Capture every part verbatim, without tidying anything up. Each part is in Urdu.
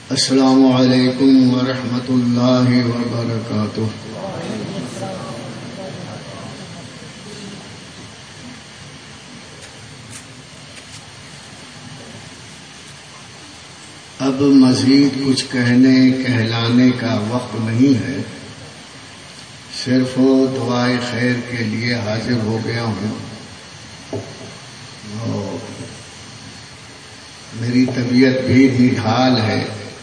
السلام علیکم ورحمۃ اللہ وبرکاتہ۔ اب مزید کچھ کہنے کہلانے کا وقت نہیں ہے، صرف دعائے خیر کے لیے حاضر ہو گیا ہوں۔ اور میری طبیعت بھی نڈھال ہے۔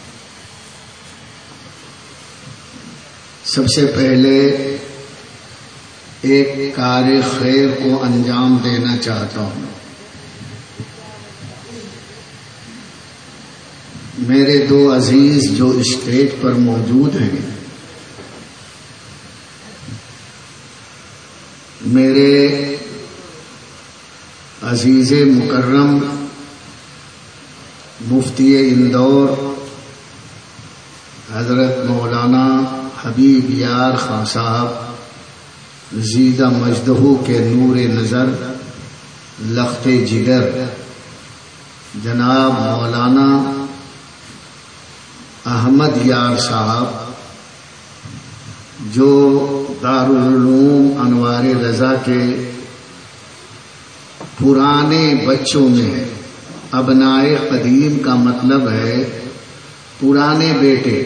سب سے پہلے ایک کار خیر کو انجام دینا چاہتا ہوں۔ میرے دو عزیز جو اسٹیج پر موجود ہیں، میرے عزیز مکرم مفتی اندور حضرت مولانا حبیب یار خان صاحب زیدہ مجدہو کے نور نظر لخت جگر، جناب مولانا احمد یار صاحب جو دارالعلوم انوار رضا کے پرانے بچوں میں ہے۔ ابنائے قدیم کا مطلب ہے پرانے بیٹے،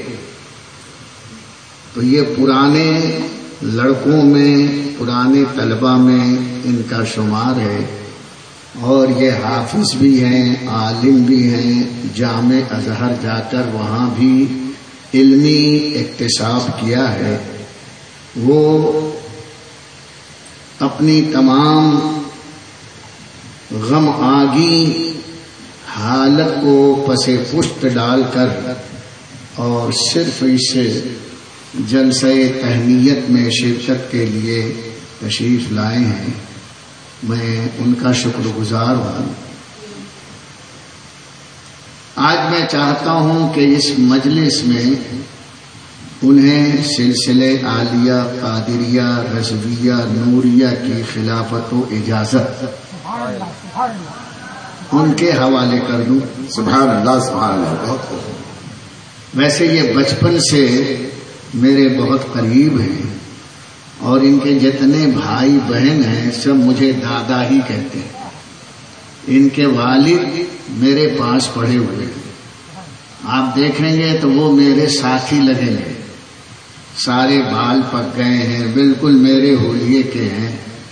تو یہ پرانے لڑکوں میں، پرانے طلبہ میں ان کا شمار ہے، اور یہ حافظ بھی ہیں، عالم بھی ہیں، جامع ازہر جا کر وہاں بھی علمی اکتساب کیا ہے۔ وہ اپنی تمام غم آگی حالت کو پس پشت ڈال کر اور صرف اس جلسہ تہنیت میں شرکت کے لیے تشریف لائے ہیں۔ میں ان کا شکر گزار ہوں۔ آج میں چاہتا ہوں کہ اس مجلس میں انہیں سلسلے عالیہ قادریہ رضویہ نوریہ کی خلافت و اجازت ان کے حوالے کر دوں۔ سبحان اللہ سبحان اللہ۔ بہت ویسے یہ بچپن سے میرے بہت قریب ہیں، اور ان کے جتنے بھائی بہن ہیں سب مجھے دادا ہی کہتے ہیں۔ ان کے والد میرے پاس پڑھے ہوئے ہیں، آپ دیکھیں گے تو وہ میرے ساتھی لگیں گے، سارے بال پک گئے ہیں، بالکل میرے ہولیے کے ہیں۔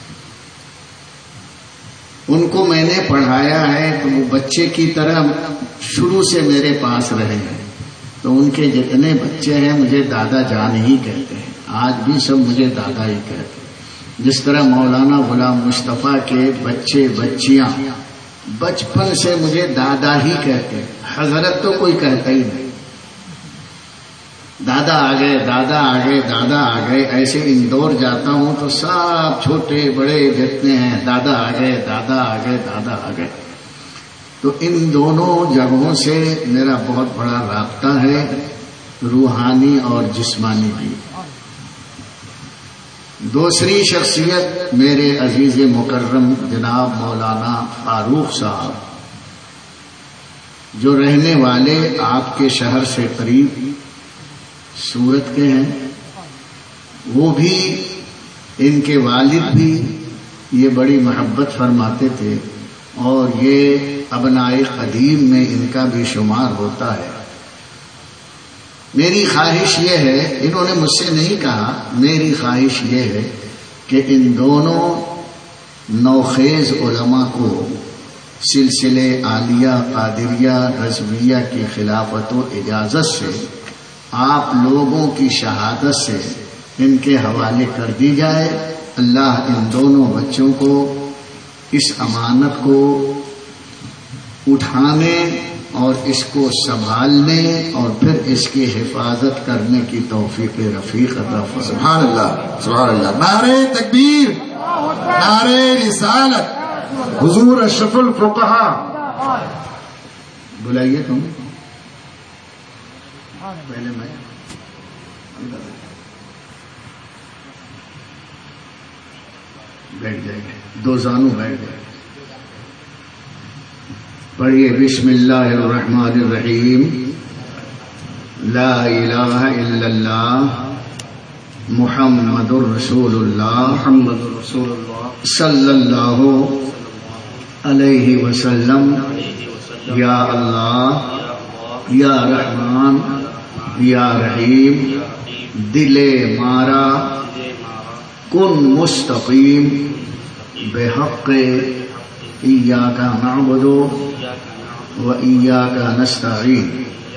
ان کو میں نے پڑھایا ہے تو وہ بچے کی طرح شروع سے میرے پاس رہے ہیں، تو ان کے جتنے بچے ہیں مجھے دادا جان ہی کہتے ہیں، آج بھی سب مجھے دادا ہی کہتے ہیں۔ جس طرح مولانا غلام مصطفیٰ کے بچے بچیاں بچپن سے مجھے دادا ہی کہتے ہیں، حضرت تو کوئی کہتا ہی نہیں، دادا آ گئے دادا آ گئے دادا آ گئے۔ ایسے اندور جاتا ہوں تو سب چھوٹے بڑے جتنے ہیں دادا آ گئے دادا آ گئے دادا آ گئے۔ تو ان دونوں جگہوں سے میرا بہت بڑا رابطہ ہے، روحانی اور جسمانی بھی۔ دوسری شخصیت میرے عزیز مکرم جناب مولانا فاروق صاحب، جو رہنے والے آپ کے شہر سے قریب سورت کے ہیں، وہ بھی، ان کے والد بھی یہ بڑی محبت فرماتے تھے، اور یہ ابنائے قدیم میں ان کا بھی شمار ہوتا ہے۔ میری خواہش یہ ہے، انہوں نے مجھ سے نہیں کہا، میری خواہش یہ ہے کہ ان دونوں نوخیز علماء کو سلسلے عالیہ قادریہ رضویہ کی خلافت و اجازت سے آپ لوگوں کی شہادت سے ان کے حوالے کر دی جائے۔ اللہ ان دونوں بچوں کو اس امانت کو اٹھانے اور اس کو سنبھالنے اور پھر اس کی حفاظت کرنے کی توفیق رفیق عطا فرمائے۔ سبحان اللہ سبحان اللہ۔ نعرہ تکبیر، نعرہ رسالت، حضور اشرف الفقہاء۔ بلائیے تم پہلے میں بیٹھ جائیں گے، دو زانو بیٹھ جائیں گے۔ پڑھیے بسم اللہ الرحمن الرحیم۔ لا الہ الا اللہ محمد رسول اللہ محمد رسول اللہ صلی اللہ علیہ وسلم. یا اللہ یا رحمان یا رحیم دل مارا کن مستقیم بحق ایاک نعبد و ایاک نستعین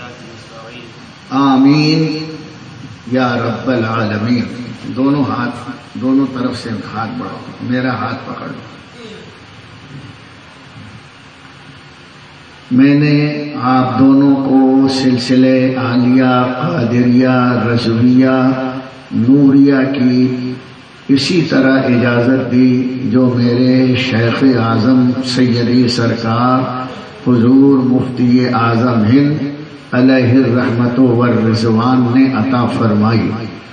آمین یا رب العالمین. دونوں ہاتھ دونوں طرف سے ہاتھ بڑھاؤ، میرا ہاتھ پکڑ لو. میں نے آپ دونوں کو سلسلے عالیہ قادریہ رضویہ نوریہ کی اسی طرح اجازت دی جو میرے شیخ اعظم سیدی سرکار حضور مفتی اعظم ہند علیہ الرحمت والرضوان نے عطا فرمائی.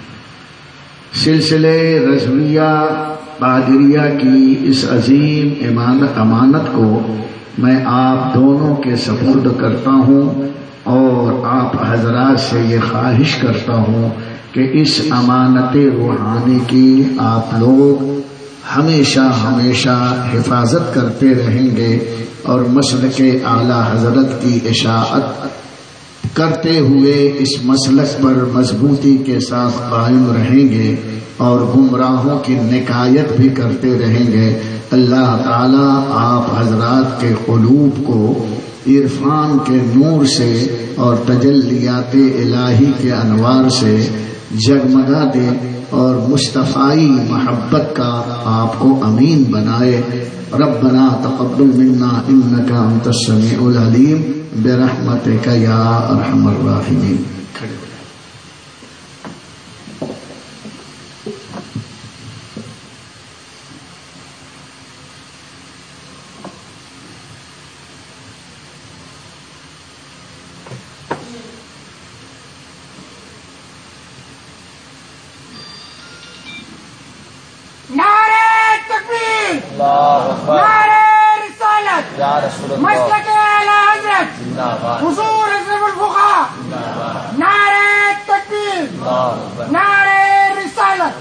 سلسلے رضویہ قادریہ کی اس عظیم امانت امانت کو میں آپ دونوں کے سپرد کرتا ہوں اور آپ حضرات سے یہ خواہش کرتا ہوں کہ اس امانت روحانی کی آپ لوگ ہمیشہ ہمیشہ حفاظت کرتے رہیں گے اور مسلک اعلی حضرت کی اشاعت کرتے ہوئے اس مسلک پر مضبوطی کے ساتھ قائم رہیں گے اور گمراہوں کی نکایت بھی کرتے رہیں گے. اللہ تعالی آپ حضرات کے قلوب کو عرفان کے نور سے اور تجلیات الہی کے انوار سے جگمگا دے اور مصطفی محبت کا آپ کو امین بنائے. ربنا تقبل منا انک انت السمیع العلیم برحمتک یا ارحم الراحمین. مسلک اعلی حضرت حضور حضرت الفقہاء نعرہ تکبیر نعرہ رسالت.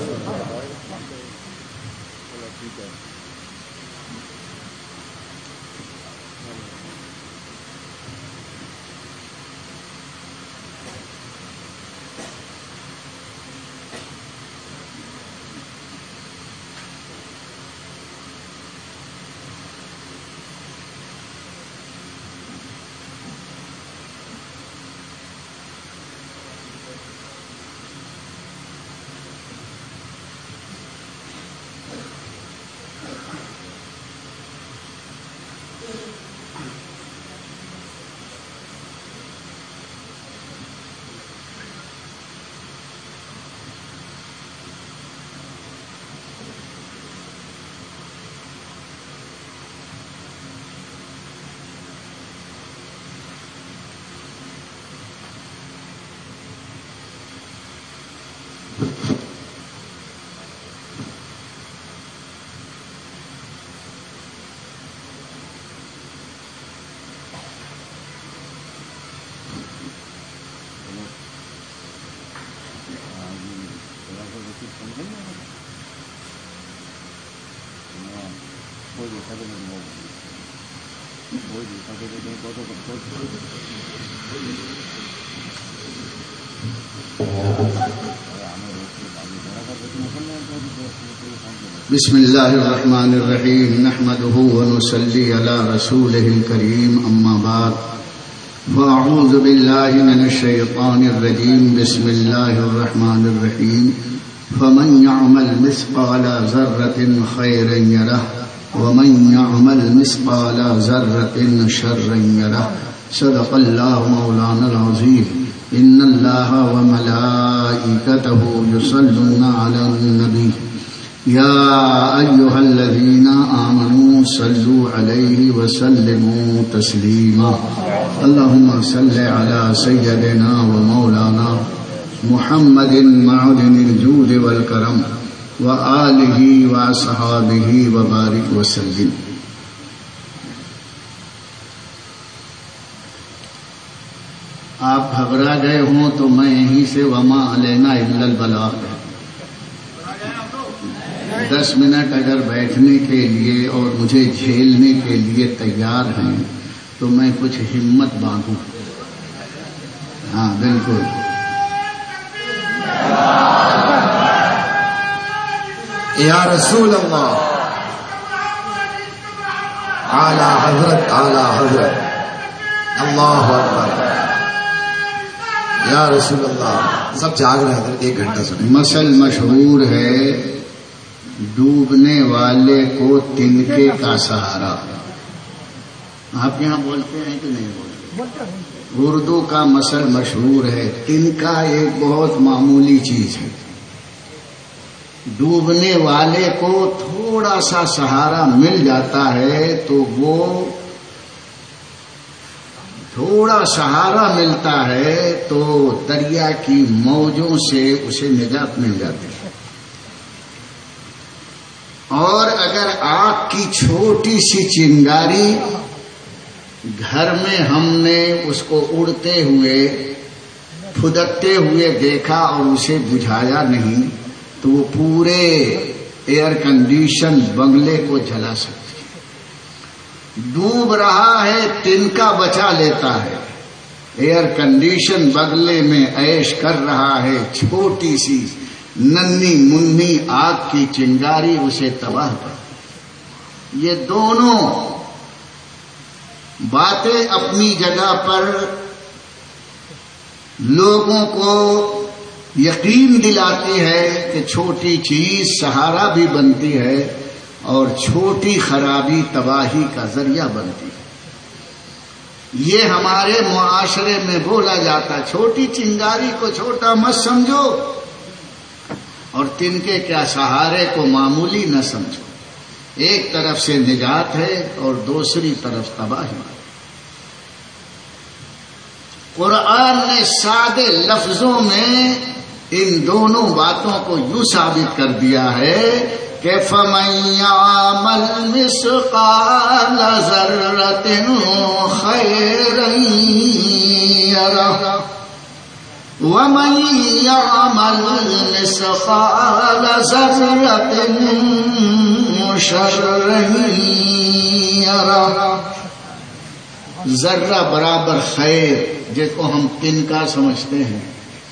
بسم اللہ الرحمن الرحیم نحمده ونصلی علی رسولہ الکریم اما بعد فاعوذ باللہ من الشیطان الرجیم بسم اللہ الرحمن الرحیم فمن يعمل مثقال ذرة خيرا يره ومن يعمل مثقال ذرة شرا يره صدق الله مولانا العظيم إن الله وملائكته يصلون على النبي يا أيها الذين آمنوا صلوا عليه وسلموا تسليما اللهم صل على سيدنا ومولانا محمد معدن الجود والكرم وآله وأصحابه وبارك وسلم. آپ گھبرا گئے ہوں تو میں یہیں سے وما علینا الا البلاغ دس منٹ اگر بیٹھنے کے لیے اور مجھے جھیلنے کے لیے تیار ہیں تو میں کچھ ہمت باندھوں. ہاں بالکل. یا رسول اللہ، اعلی حضرت اعلی حضرت، اللہ اکبر. یا رسول اللہ، سب جاگ رہے ہیں، ایک گھنٹہ سنیں. مثل مشہور ہے ڈوبنے والے کو تنکے کا سہارا. آپ یہاں بولتے ہیں کہ نہیں بولتے؟ اردو کا مثل مشہور ہے. تنکا ایک بہت معمولی چیز ہے. ڈوبنے والے کو تھوڑا سا سہارا مل جاتا ہے تو وہ تھوڑا سہارا ملتا ہے تو دریا کی موجوں سے اسے نجات مل جاتی ہے. اور اگر آگ کی چھوٹی سی چنگاری گھر میں ہم نے اس کو اڑتے ہوئے پھدکتے ہوئے دیکھا اور اسے بجھایا نہیں تو وہ پورے ایئر کنڈیشن بنگلے کو جلا سکتی ہے. ڈوب رہا ہے تنکا بچا لیتا ہے. ایئر کنڈیشن بنگلے میں عیش کر رہا ہے، چھوٹی سی ننھی منھی آگ کی چنگاری اسے تباہ کر. یہ دونوں باتیں اپنی جگہ پر لوگوں کو یقین دلاتی ہے کہ چھوٹی چیز سہارا بھی بنتی ہے اور چھوٹی خرابی تباہی کا ذریعہ بنتی ہے. یہ ہمارے معاشرے میں بولا جاتا ہے چھوٹی چنگاری کو چھوٹا مت سمجھو اور تنکے کیا سہارے کو معمولی نہ سمجھو. ایک طرف سے نجات ہے اور دوسری طرف تباہی. قرآن نے سادے لفظوں میں ان دونوں باتوں کو یوں ثابت کر دیا ہے کہ فَمَن يَعْمَلْ مِثْقَالَ ذَرَّةٍ خَيْرًا يَرَهُ وَمَن يَعْمَلْ مِثْقَالَ ذَرَّةٍ شَرًّا يَرَهُ. ذرہ برابر خیر جس کو ہم تنکا سمجھتے ہیں،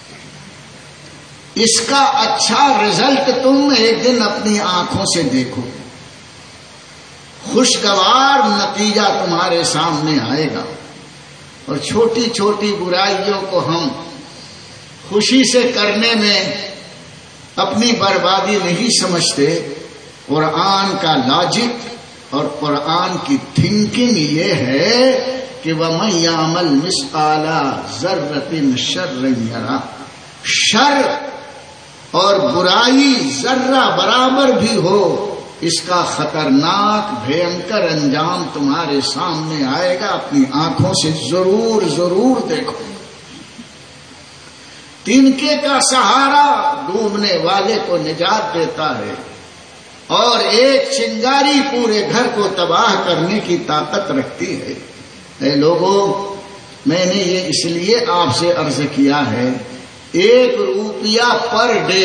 اس کا اچھا رزلٹ تم ایک دن اپنی آنکھوں سے دیکھو. خوشگوار نتیجہ تمہارے سامنے آئے گا. اور چھوٹی چھوٹی برائیوں کو ہم خوشی سے کرنے میں اپنی بربادی نہیں سمجھتے. قرآن کا لاجک اور قرآن کی تھنکنگ یہ ہے کہ وَمَن يَعْمَلْ مِثْقَالَ ذَرَّةٍ شَرًّا يَرَهُ. شر اور برائی ذرہ برابر بھی ہو، اس کا خطرناک بھینکر انجام تمہارے سامنے آئے گا. اپنی آنکھوں سے ضرور ضرور دیکھو. تنکے کا سہارا ڈوبنے والے کو نجات دیتا ہے اور ایک چنگاری پورے گھر کو تباہ کرنے کی طاقت رکھتی ہے. اے لوگوں، میں نے یہ اس لیے آپ سے عرض کیا ہے، ایک روپیہ پر ڈے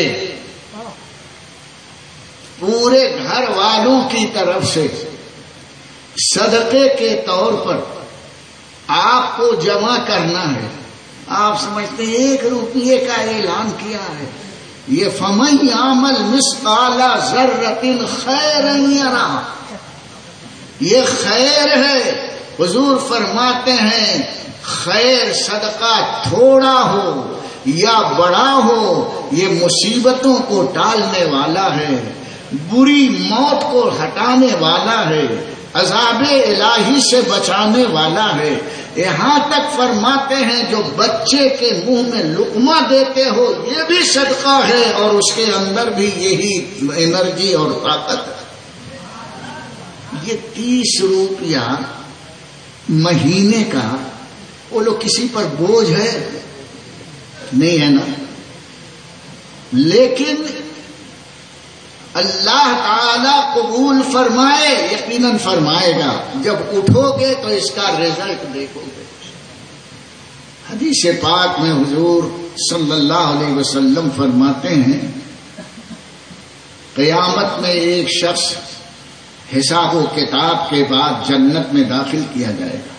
پورے گھر والوں کی طرف سے صدقے کے طور پر آپ کو جمع کرنا ہے. آپ سمجھتے ہیں ایک روپیے کا اعلان کیا ہے. یہ فَمَن يَعْمَلْ مِثْقَالَ ذَرَّةٍ خَيْرًا يَرَهُ، یہ خیر ہے. حضور فرماتے ہیں خیر صدقہ تھوڑا ہو یا بڑا ہو یہ مصیبتوں کو ٹالنے والا ہے، بری موت کو ہٹانے والا ہے، عذاب الہی سے بچانے والا ہے. یہاں تک فرماتے ہیں جو بچے کے منہ میں لقمہ دیتے ہو یہ بھی صدقہ ہے اور اس کے اندر بھی یہی انرجی اور طاقت ہے. یہ تیس روپیہ مہینے کا وہ لوگ کسی پر بوجھ ہے نہیں ہے نا، لیکن اللہ تعالی قبول فرمائے، یقیناً فرمائے گا. جب اٹھو گے تو اس کا رزلٹ دیکھو گے. حدیث پاک میں حضور صلی اللہ علیہ وسلم فرماتے ہیں قیامت میں ایک شخص حساب و کتاب کے بعد جنت میں داخل کیا جائے گا.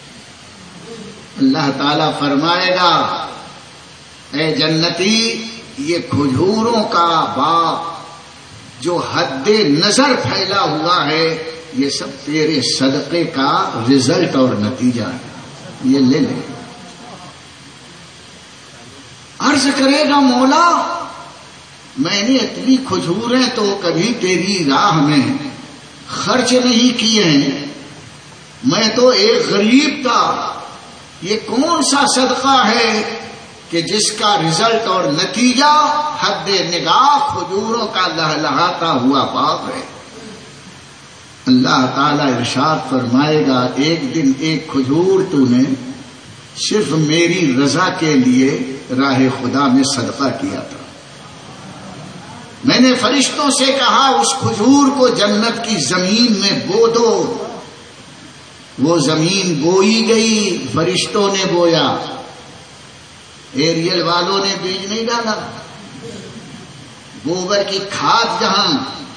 اللہ تعالیٰ فرمائے گا اے جنتی یہ کھجوروں کا باغ جو حد نظر پھیلا ہوا ہے یہ سب تیرے صدقے کا رزلٹ اور نتیجہ ہے، یہ لے لے. عرض کرے گا مولا میں نے اتنی کھجوریں تو کبھی تیری راہ میں خرچ نہیں کیے ہیں، میں تو ایک غریب تھا، یہ کون سا صدقہ ہے کہ جس کا رزلٹ اور نتیجہ حد نگاہ کھجوروں کا لہلہاتا ہوا باغ ہے. اللہ تعالی ارشاد فرمائے گا ایک دن ایک کھجور تو نے صرف میری رضا کے لیے راہ خدا میں صدقہ کیا تھا. میں نے فرشتوں سے کہا اس کھجور کو جنت کی زمین میں بو دو. وہ زمین بوئی گئی، فرشتوں نے بویا، ایریل والوں نے بیج نہیں ڈالا. گوبر کی کھاد جہاں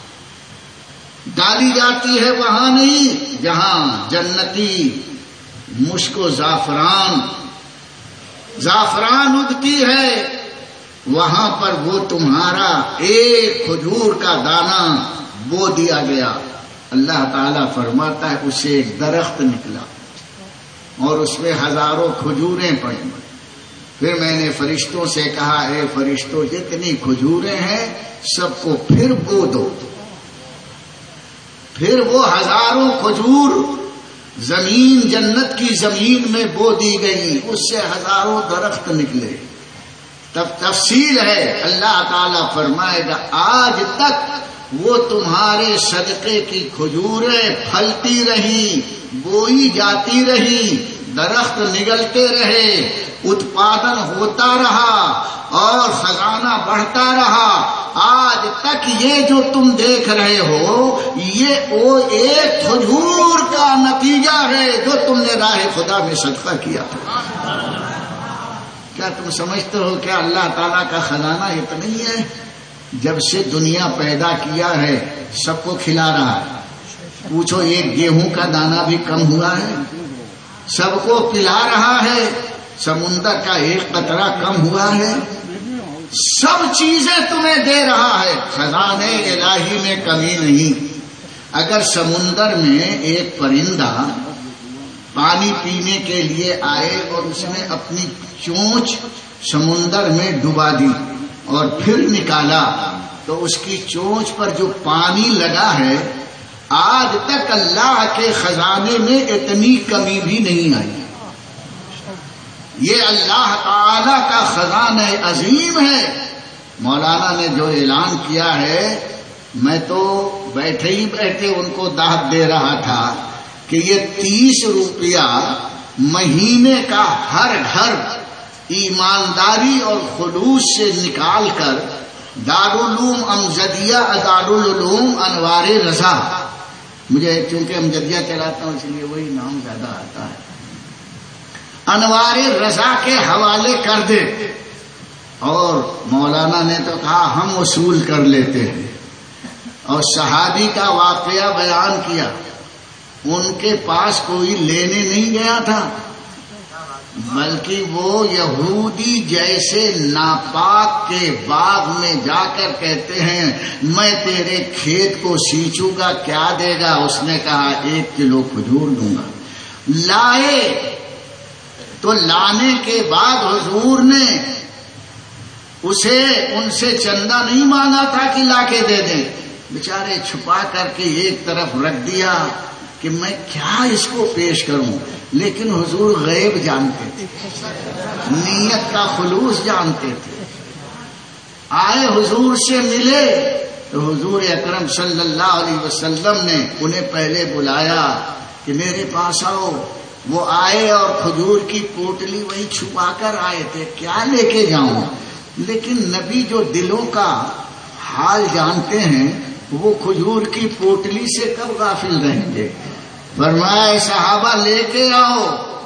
ڈالی جاتی ہے وہاں نہیں، جہاں جنتی مشک و زعفران زعفران اگتی ہے وہاں پر وہ تمہارا ایک کھجور کا دانہ بو دیا گیا. اللہ تعالیٰ فرماتا ہے اسے ایک درخت نکلا اور اس میں ہزاروں کھجوریں پڑیں. پھر میں نے فرشتوں سے کہا اے فرشتوں جتنی کھجوریں ہیں سب کو پھر بو دو. پھر وہ ہزاروں کھجور زمین جنت کی زمین میں بو دی گئی، اس سے ہزاروں درخت نکلے. تب تفصیل ہے، اللہ تعالیٰ فرمائے گا آج تک وہ تمہارے صدقے کی کھجوریں پھلتی رہی، بوئی جاتی رہی، درخت نگلتے رہے، اتپادن ہوتا رہا اور خزانہ بڑھتا رہا. آج تک یہ جو تم دیکھ رہے ہو یہ وہ ایک کھجور کا نتیجہ ہے جو تم نے راہ خدا میں صدقہ کیا تھا. کیا تم سمجھتے ہو کیا اللہ تعالیٰ کا خزانہ اتنا ہی ہے؟ جب سے دنیا پیدا کیا ہے سب کو کھلا رہا ہے. پوچھو ایک گیہوں کا دانہ بھی کم ہوا ہے؟ سب کو پلا رہا ہے. سمندر کا ایک قطرہ کم ہوا ہے؟ سب چیزیں تمہیں دے رہا ہے. خزانے الہی میں کمی نہیں. اگر سمندر میں ایک پرندہ پانی پینے کے لیے آئے اور اس نے اپنی چونچ سمندر میں ڈبا دی اور پھر نکالا تو اس کی چونچ پر جو پانی لگا ہے آج تک اللہ کے خزانے میں اتنی کمی بھی نہیں آئی. یہ اللہ تعالی کا خزانہ عظیم ہے. مولانا نے جو اعلان کیا ہے میں تو بیٹھے ہی بیٹھے ان کو دعوت دے رہا تھا کہ یہ تیس روپیہ مہینے کا ہر گھر ایمانداری اور خلوص سے نکال کر دارالعلوم امجدیہ دارالعلوم انوار رضا، مجھے چونکہ امجدیہ چلاتا ہوں اس لیے وہی نام زیادہ آتا ہے، انوار رضا کے حوالے کر دے. اور مولانا نے تو کہا ہم وصول کر لیتے ہیں. اور صحابی کا واقعہ بیان کیا. ان کے پاس کوئی لینے نہیں گیا تھا بلکہ وہ یہودی جیسے ناپاک کے باغ میں جا کر کہتے ہیں میں تیرے کھیت کو سینچوں گا کیا دے گا؟ اس نے کہا ایک کلو کھجور دوں گا. لائے تو لانے کے بعد حضور نے اسے ان سے چندہ نہیں مانگا تھا کہ لا کے دے دیں. بیچارے چھپا کر کے ایک طرف رکھ دیا کہ میں کیا اس کو پیش کروں. لیکن حضور غیب جانتے تھے، نیت کا خلوص جانتے تھے. آئے حضور سے ملے تو حضور اکرم صلی اللہ علیہ وسلم نے انہیں پہلے بلایا کہ میرے پاس آؤ. وہ آئے اور کھجور کی پوٹلی وہی چھپا کر آئے تھے، کیا لے کے جاؤں؟ لیکن نبی جو دلوں کا حال جانتے ہیں وہ کھجور کی پوٹلی سے کب غافل رہیں گے. فرمایا صحابہ لے کے آؤ.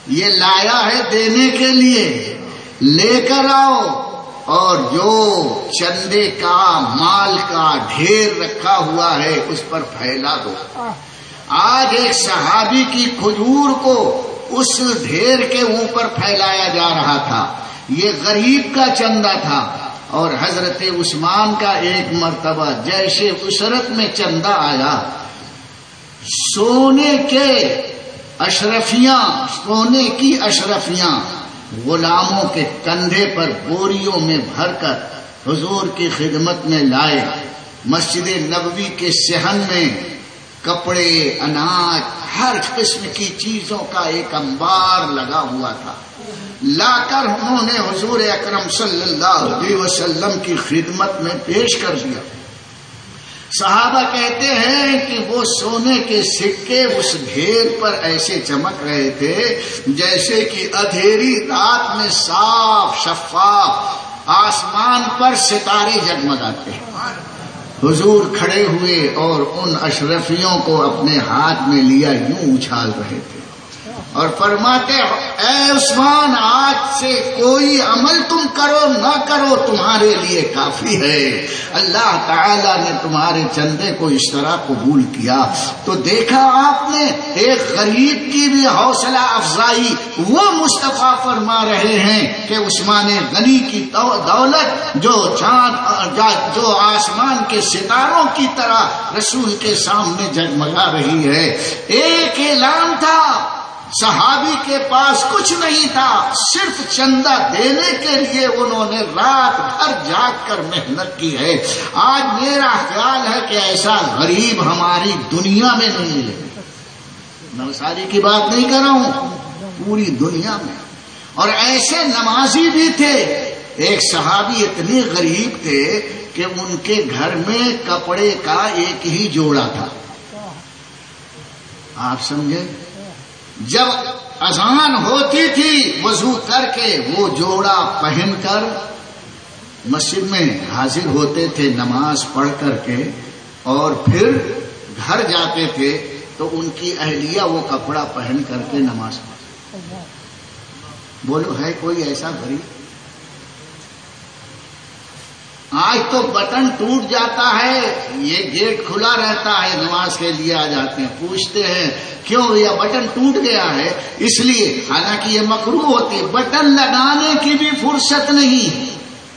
یہ لایا ہے دینے کے لیے، لے کر آؤ، اور جو چندے کا مال کا ڈھیر رکھا ہوا ہے اس پر پھیلا دو۔ آج ایک صحابی کی کھجور کو اس ڈھیر کے اوپر پھیلایا جا رہا تھا، یہ غریب کا چندہ تھا، اور حضرت عثمان کا ایک مرتبہ جیسے اسرت میں چندہ آیا، سونے کے اشرفیاں سونے کی اشرفیاں غلاموں کے کندھے پر بوریوں میں بھر کر حضور کی خدمت میں لائے۔ مسجد نبوی کے صحن میں کپڑے، اناج، ہر قسم کی چیزوں کا ایک انبار لگا ہوا تھا، لا کر انہوں نے حضور اکرم صلی اللہ علیہ وسلم کی خدمت میں پیش کر دیا۔ صحابہ کہتے ہیں کہ وہ سونے کے سکے اس ڈھیر پر ایسے چمک رہے تھے جیسے کہ اندھیری رات میں صاف شفاف آسمان پر ستارے جگمگاتے ہیں۔ حضور کھڑے ہوئے اور ان اشرفیوں کو اپنے ہاتھ میں لیا یوں اچھال رہے تھے اور فرماتے اے عثمان، آج سے کوئی عمل تم کرو نہ کرو تمہارے لیے کافی ہے، اللہ تعالیٰ نے تمہارے چندے کو اس طرح قبول کیا۔ تو دیکھا آپ نے ایک غریب کی بھی حوصلہ افزائی، وہ مصطفیٰ فرما رہے ہیں کہ عثمان غنی کی دولت جو چاند جو آسمان کے ستاروں کی طرح رسول کے سامنے جگمگا رہی ہے۔ ایک اعلان تھا، صحابی کے پاس کچھ نہیں تھا، صرف چندہ دینے کے لیے انہوں نے رات بھر جاگ کر محنت کی ہے۔ آج میرا خیال ہے کہ ایسا غریب ہماری دنیا میں نہیں ملے، نوساری کی بات نہیں کر رہا ہوں، پوری دنیا میں۔ اور ایسے نمازی بھی تھے، ایک صحابی اتنے غریب تھے کہ ان کے گھر میں کپڑے کا ایک ہی جوڑا تھا، آپ سمجھے؟ جب اذان ہوتی تھی وضو کر کے وہ جوڑا پہن کر مسجد میں حاضر ہوتے تھے نماز پڑھ کر کے، اور پھر گھر جاتے تھے تو ان کی اہلیہ وہ کپڑا پہن کر کے نماز پڑھتے۔ بولو ہے کوئی ایسا غریب؟ آج تو بٹن ٹوٹ جاتا ہے، یہ گیٹ کھلا رہتا ہے، نماز کے لیے آ جاتے ہیں، پوچھتے ہیں کیوں یہ بٹن ٹوٹ گیا ہے؟ اس لیے، حالانکہ یہ مکروہ ہوتی ہے، بٹن لگانے کی بھی فرصت نہیں،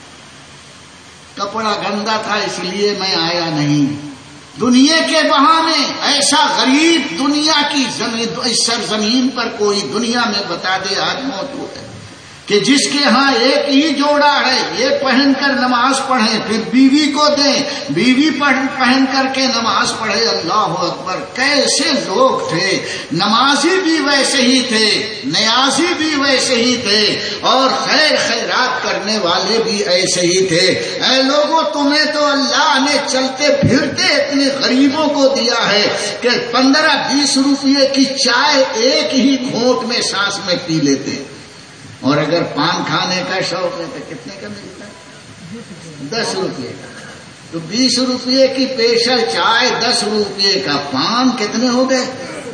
کپڑا گندا تھا اس لیے میں آیا نہیں۔ دنیا کے بہانے ایسا غریب دنیا کی زمین اس سرزمین پر کوئی دنیا میں بتا دے آج موجود ہے کہ جس کے ہاں ایک ہی جوڑا ہے، یہ پہن کر نماز پڑھیں، پھر بیوی کو دیں، بیوی پہن کر کے نماز پڑھے۔ اللہ اکبر! کیسے لوگ تھے، نمازی بھی ویسے ہی تھے، نیازی بھی ویسے ہی تھے، اور خیر خیرات کرنے والے بھی ایسے ہی تھے۔ اے لوگوں، تمہیں تو اللہ نے چلتے پھرتے اتنے غریبوں کو دیا ہے کہ پندرہ بیس روپئے کی چائے ایک ہی گھونٹ میں سانس میں پی لیتے، اور اگر پان کھانے کا شوق ہے تو کتنے کا ملتا ہے؟ دس روپئے کا۔ تو بیس روپئے کی پیشل چائے، دس روپئے کا پان، کتنے ہو گئے؟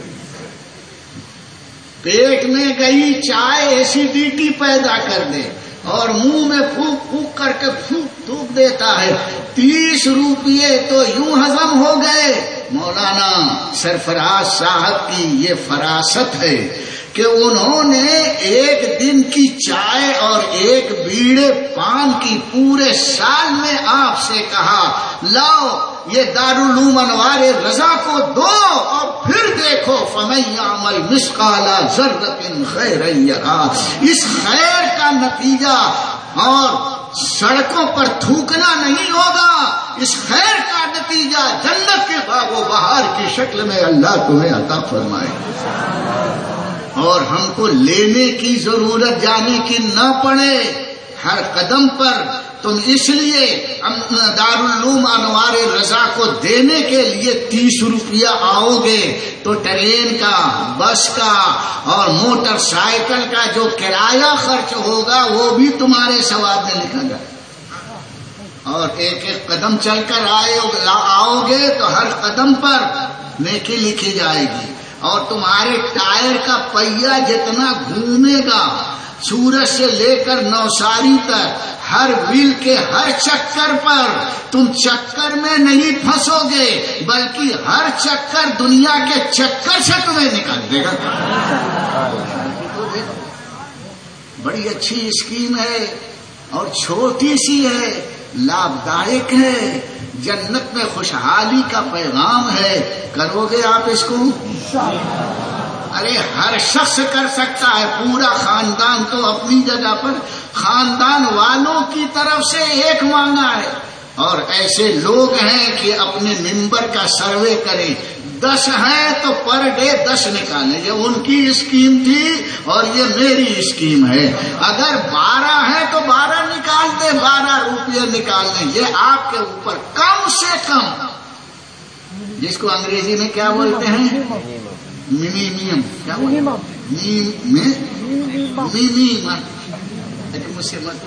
پیٹ میں گئی چائے ایسیڈیٹی پیدا کر دے اور منہ میں پھونک پھونک کر کے پھونک تھوک دیتا ہے۔ تیس روپئے تو یوں ہضم ہو گئے۔ مولانا سرفراز صاحب کی یہ فراست ہے کہ انہوں نے ایک دن کی چائے اور ایک بیڑے پان کی پورے سال میں آپ سے کہا لاؤ یہ دارالعلوم انوار رضا کو دو اور پھر دیکھو فمن یعمل مثقال ذرۃ خیرا یرہ۔ اس خیر کا نتیجہ اور سڑکوں پر تھوکنا نہیں ہوگا، اس خیر کا نتیجہ جنت کے باغ و بہار کی شکل میں اللہ تمہیں عطا فرمائے۔ اور ہم کو لینے کی ضرورت جانے کی نہ پڑے، ہر قدم پر تم اس لیے دارالعلوم انوار رضا کو دینے کے لیے تیس روپیہ آؤ گے تو ٹرین کا، بس کا اور موٹر سائیکل کا جو کرایہ خرچ ہوگا وہ بھی تمہارے ثواب میں لکھا جائے، اور ایک ایک قدم چل کر آئے آؤ گے تو ہر قدم پر نیکی لکھی جائے گی، اور تمہارے ٹائر کا پہیا جتنا گھومے گا سورج سے لے کر نوساری تک ہر ویل کے ہر چکر پر تم چکر میں نہیں پھنسو گے بلکہ ہر چکر دنیا کے چکر سے تمہیں نکال دے گا. بڑی اچھی اسکیم ہے اور چھوٹی سی ہے، لابھ دائک ہے، جنت میں خوشحالی کا پیغام ہے. کرو گے آپ اس کو؟ ارے ہر شخص کر سکتا ہے، پورا خاندان تو اپنی جگہ پر، خاندان والوں کی طرف سے ایک مانگا ہے اور ایسے لوگ ہیں کہ اپنے ممبر کا سروے کریں، دس ہیں تو پر ڈے دس نکالیں. یہ ان کی اسکیم تھی اور یہ میری اسکیم ہے. اگر بارہ ہیں تو بارہ نکال دیں، بارہ روپیہ نکال دیں. یہ آپ کے اوپر کم سے کم، جس کو انگریزی میں کیا بولتے ہیں، منیمم، کیا بولتے ہیں، منیمم. مجھ سے مت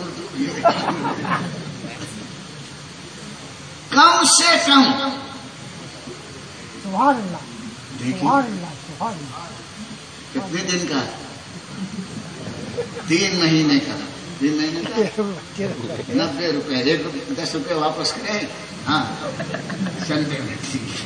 کم سے کم کتنے دن کا؟ تین مہینے کا. تین مہینے کا نبے روپے، ایک دس روپے واپس کریں. ہاں چلتے میں ٹھیک.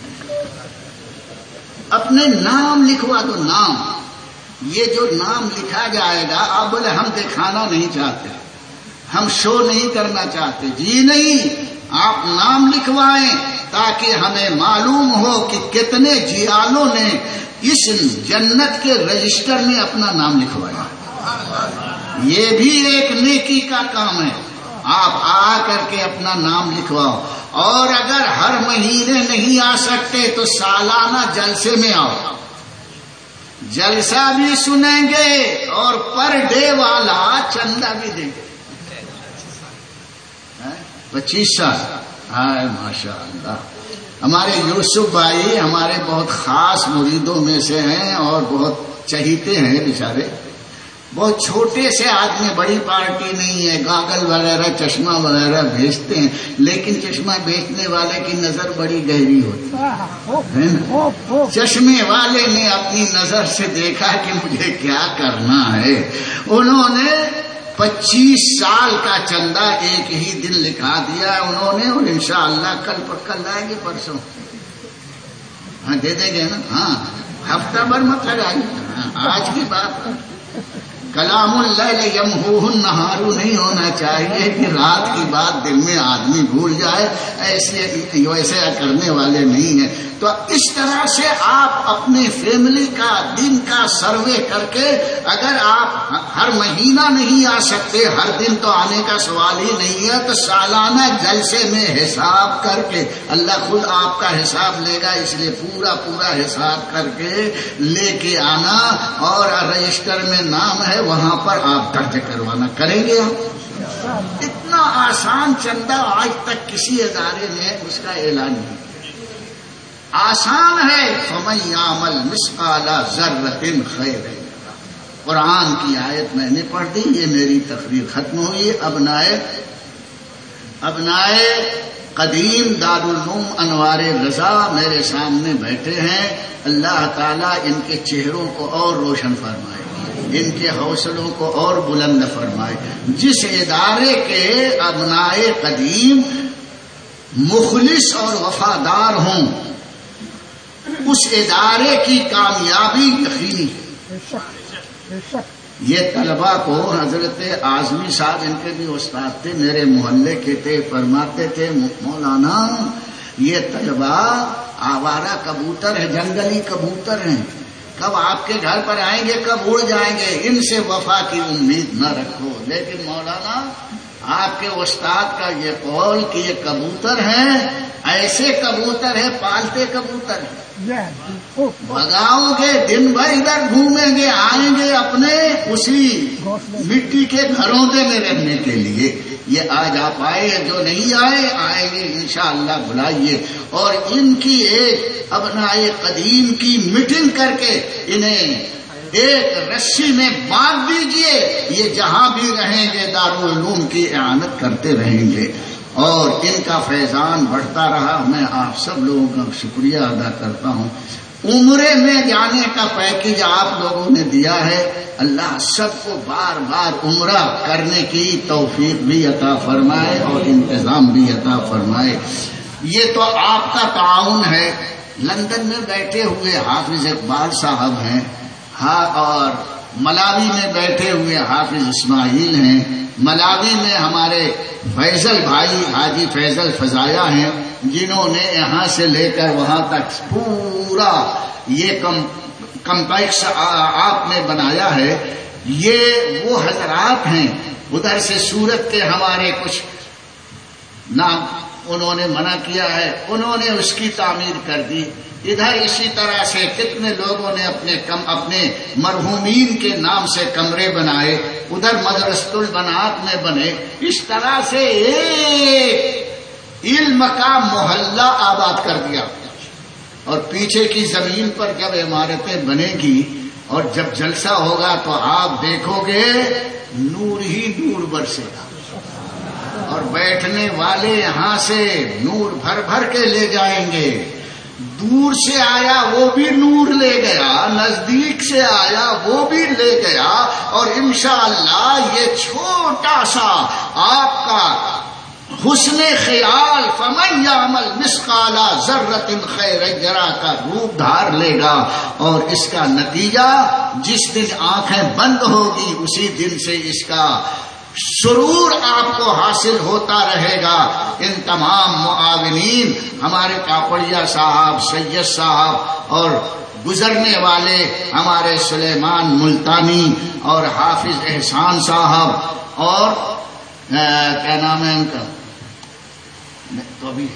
اپنے نام لکھوا دو. نام، یہ جو نام لکھا جائے گا، آپ بولے ہم دکھانا نہیں چاہتے، ہم شو نہیں کرنا چاہتے. جی نہیں، آپ نام لکھوائیں تاکہ ہمیں معلوم ہو کہ کتنے جیالوں نے اس جنت کے رجسٹر میں اپنا نام لکھوایا. یہ بھی ایک نیکی کا کام ہے. آپ آ کر کے اپنا نام لکھواؤ. اور اگر ہر مہینے نہیں آ سکتے تو سالانہ جلسے میں آؤ، جلسہ بھی سنیں گے اور پر ڈے والا چندہ بھی دیں گے. پچیس سال ہائے ماشاء اللہ. ہمارے یوسف بھائی ہمارے بہت خاص مریدوں میں سے ہیں اور بہت چہیتے ہیں بیچارے. بہت چھوٹے سے آدمی، بڑی پارٹی نہیں ہے، گاگل وغیرہ چشمہ وغیرہ بھیجتے ہیں، لیکن چشمہ بیچنے والے کی نظر بڑی گہری ہوتی ہے. چشمے والے نے اپنی نظر سے دیکھا کہ مجھے کیا کرنا ہے. انہوں نے پچیس سال کا چندہ ایک ہی دن لکھا دیا انہوں نے، اور انشاءاللہ کل پکا لائیں گے، پرسوں ہاں دے دیں گے نا. ہاں ہفتہ بھر مت لگائیے. آج کی بات، کلام اللیل یمحوہ النہار نہیں ہونا چاہیے کہ رات کی بات دن میں آدمی بھول جائے. ایسے ویسے کرنے والے نہیں ہیں. تو اس طرح سے آپ اپنے فیملی کا دن کا سروے کر کے، اگر آپ ہر مہینہ نہیں آ سکتے، ہر دن تو آنے کا سوال ہی نہیں ہے، تو سالانہ جلسے میں حساب کر کے، اللہ خود آپ کا حساب لے گا، اس لیے پورا پورا حساب کر کے لے کے آنا اور رجسٹر میں نام ہے وہاں پر آپ درج کروانا. کریں گے آپ؟ اتنا آسان چندہ آج تک کسی ادارے نے اس کا اعلان نہیں. آسان ہے. فَمَن يَعْمَلْ مِثْقَالَ ذَرَّةٍ خَيْرًا. قرآن کی آیت میں نے پڑھ دی. یہ میری تقریر ختم ہوئی. ابنائے ابنائے قدیم دارالعلوم انوار رضا میرے سامنے بیٹھے ہیں. اللہ تعالیٰ ان کے چہروں کو اور روشن فرمائے، ان کے حوصلوں کو اور بلند فرمائے. جس ادارے کے ابنائے قدیم مخلص اور وفادار ہوں، اس ادارے کی کامیابی یقینی ہے. یہ طلبہ کو حضرت اعظمی صاحب، ان کے بھی استاد تھے، میرے محلے کے تھے، فرماتے تھے مولانا یہ طلبہ آوارہ کبوتر ہے، جنگلی کبوتر ہیں، کب آپ کے گھر پر آئیں گے، کب اڑ جائیں گے، ان سے وفا کی امید نہ رکھو. لیکن مولانا آپ کے استاد کا یہ قول کہ یہ کبوتر ہیں، ایسے کبوتر ہیں، پالتے کبوتر ہیں، بگاؤ گے دن بھر ادھر گھومیں گے، آئیں گے اپنے اسی مٹی کے گھروں میں رہنے کے لیے. یہ آج آپ آئے، جو نہیں آئے آئیں گے انشاءاللہ بلائیے. اور ان کی ایک ابنائے قدیم کی میٹنگ کر کے انہیں ایک رسی میں باندھ دیجئے. یہ جہاں بھی رہیں گے دارالعلوم کی اعانت کرتے رہیں گے اور ان کا فیضان بڑھتا رہا. میں آپ سب لوگوں کا شکریہ ادا کرتا ہوں. عمرے میں جانے کا پیکیج آپ لوگوں نے دیا ہے. اللہ سب کو بار بار عمرہ کرنے کی توفیق بھی عطا فرمائے اور انتظام بھی عطا فرمائے. یہ تو آپ کا تعاون ہے. لندن میں بیٹھے ہوئے حافظ اقبال صاحب ہیں ہاں، اور ملاوی میں بیٹھے ہوئے حافظ اسماعیل ہیں. ملاوی میں ہمارے فیصل بھائی حاجی فیصل فضایا ہیں، جنہوں نے یہاں سے لے کر وہاں تک پورا یہ کم کمپلیکس آپ نے بنایا ہے. یہ وہ حضرات ہیں. ادھر سے سورت کے ہمارے کچھ نام انہوں نے منع کیا ہے، انہوں نے اس کی تعمیر کر دی. ادھر اسی طرح سے کتنے لوگوں نے اپنے کم اپنے مرحومین کے نام سے کمرے بنائے، ادھر مدرسۃ البنات میں بنے. اس طرح سے ایک علم کا محلہ آباد کر دیا. اور پیچھے کی زمین پر جب عمارتیں بنے گی اور جب جلسہ ہوگا تو آپ دیکھو گے نور ہی نور برسے گا، اور بیٹھنے والے یہاں سے نور بھر بھر کے لے جائیں گے. دور سے آیا وہ بھی نور لے گیا، نزدیک سے آیا وہ بھی لے گیا. اور انشاءاللہ یہ چھوٹا سا آپ کا حسن خیال فمن یعمل مثقال ذرۃ خیرا یرہ کا روپ دھار لے گا. اور اس کا نتیجہ جس دن آنکھیں بند ہوگی اسی دن سے اس کا سرور آپ کو حاصل ہوتا رہے گا. ان تمام معاونین ہمارے کاپڑیا صاحب، سید صاحب اور گزرنے والے ہمارے سلیمان ملتانی اور حافظ احسان صاحب اور کیا نام ہے ان کا تو ابھی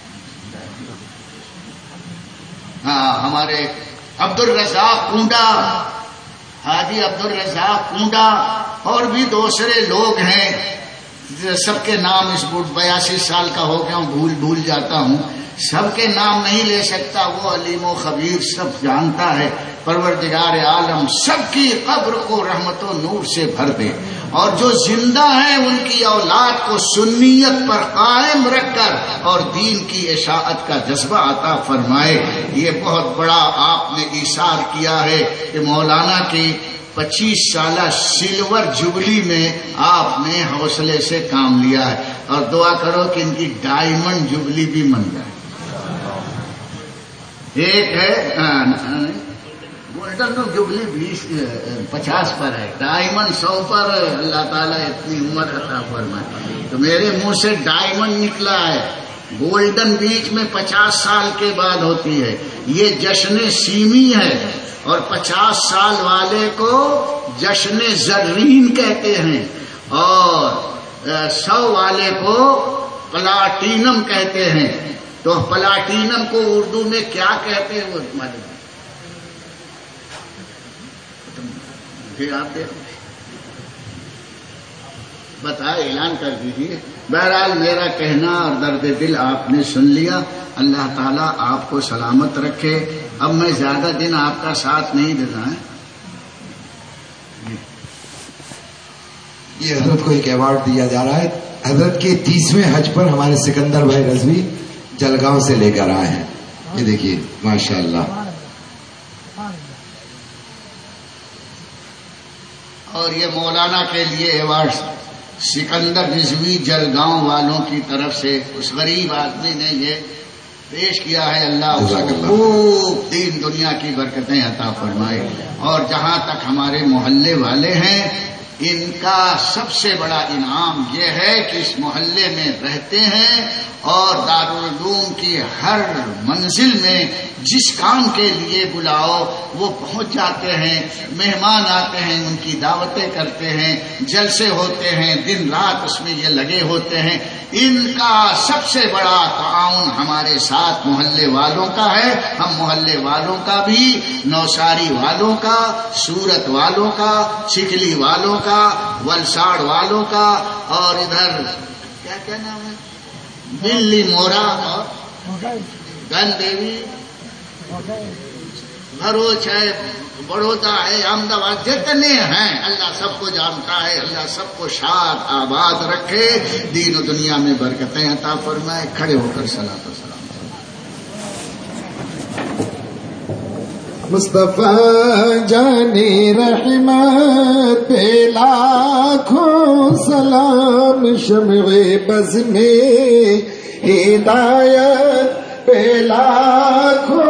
ہاں ہمارے عبد الرزاق کنڈا، حاجی عبد الرزاق کنڈا اور بھی دوسرے لوگ ہیں. سب کے نام اس بوٹ بیاسی سال کا ہو گیا ہوں، بھول بھول جاتا ہوں، سب کے نام نہیں لے سکتا. وہ علیم و خبیر سب جانتا ہے. پروردگار عالم سب کی قبر کو رحمت و نور سے بھر دے، اور جو زندہ ہیں ان کی اولاد کو سنیت پر قائم رکھ کر اور دین کی اشاعت کا جذبہ عطا فرمائے. یہ بہت بڑا آپ نے ایثار کیا ہے کہ مولانا کی پچیس سالہ سلور جبلی میں آپ نے حوصلے سے کام لیا ہے. اور دعا کرو کہ ان کی ڈائمنڈ جبلی بھی من جائے. ایک ہے گولڈن جبلی بیس پچاس پر ہے، ڈائمنڈ سو پر. اللہ تعالیٰ اتنی عمر عطا فرمائے. تو میرے منہ سے ڈائمنڈ نکلا ہے. گولڈن بیچ میں پچاس سال کے بعد ہوتی ہے. یہ جشن سیمی ہے، اور پچاس سال والے کو جشن زرین کہتے ہیں، اور سو والے کو پلاٹینم کہتے ہیں. تو پلاٹینم کو اردو میں کیا کہتے ہیں وہ معلوم ہے؟ آپ بتائے، اعلان کر دیجیے. بہرحال میرا کہنا اور درد دل آپ نے سن لیا. اللہ تعالیٰ آپ کو سلامت رکھے. اب میں زیادہ دن آپ کا ساتھ نہیں دینا ہے. یہ حضرت کو ایک ایوارڈ دیا جا رہا ہے. حضرت کے تیسویں حج پر ہمارے سکندر بھائی رضوی جلگاؤں سے لے کر آئے ہیں. یہ دیکھیے ماشاء اللہ. اور یہ مولانا کے لیے ایوارڈ سکندر رضوی جلگاؤں والوں کی طرف سے اس غریب آدمی نے یہ پیش کیا ہے. اللہ اس کو خوب دین دنیا کی برکتیں عطا فرمائے. اور جہاں تک ہمارے محلے والے ہیں، ان کا سب سے بڑا انعام یہ ہے کہ اس محلے میں رہتے ہیں اور دارالعلوم کی ہر منزل میں جس کام کے لیے بلاؤ وہ پہنچ جاتے ہیں. مہمان آتے ہیں ان کی دعوتیں کرتے ہیں، جلسے ہوتے ہیں، دن رات اس میں یہ لگے ہوتے ہیں. ان کا سب سے بڑا تعاون ہمارے ساتھ محلے والوں کا ہے. ہم محلے والوں کا بھی، نوساری والوں کا، سورت والوں کا، چکلی والوں کا، ولساڑ والوں کا، اور ادھر کیا کیا نام ہے دلی مورا اور گن دیوی، بھروچ ہے، بڑودا ہے، احمد آباد، جتنے ہیں اللہ سب کو جانتا ہے. اللہ سب کو شاد آباد رکھے، دین و دنیا میں برکتیں عطا فرمائے. کھڑے ہو کر صلاۃ و سلام. مصطفیٰ جانی رحمت پہ لاکھوں سلام، شمع بز میں ہدایت پہ لاکھوں